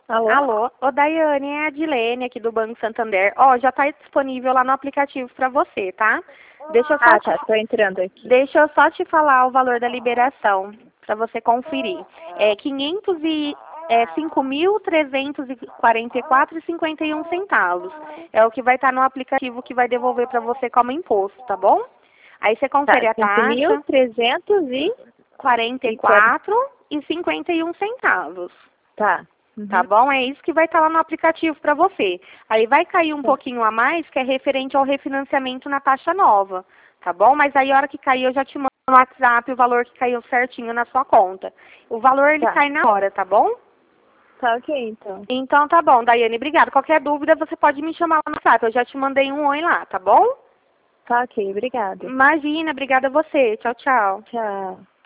Alô? Alô? Ô, Daiane, é a Dilene aqui do Banco Santander. Ó, já tá disponível lá no aplicativo para você, tá? Deixa eu só Tá, tô entrando aqui. Deixa eu só te falar o valor da liberação, para você conferir. É 5.344,51 centavos. É o que vai estar no aplicativo que vai devolver para você como imposto, tá bom? Aí você Tá, confere a taxa, 5.300 e... 44,51 centavos. Tá. Tá bom? É isso que vai estar lá no aplicativo para você. Aí vai cair um Tá. pouquinho a mais, que é referente ao refinanciamento na taxa nova. Tá bom? Mas aí a hora que cair eu já te mando no WhatsApp o valor que caiu certinho na sua conta. O valor ele Tá. cai na hora, tá bom? Tá ok, então. Então tá bom, Daiane, obrigada. Qualquer dúvida você pode me chamar lá no WhatsApp. Eu já te mandei um oi lá, tá bom? Tá ok, obrigada. Imagina, obrigada a você. Tchau, tchau. Tchau.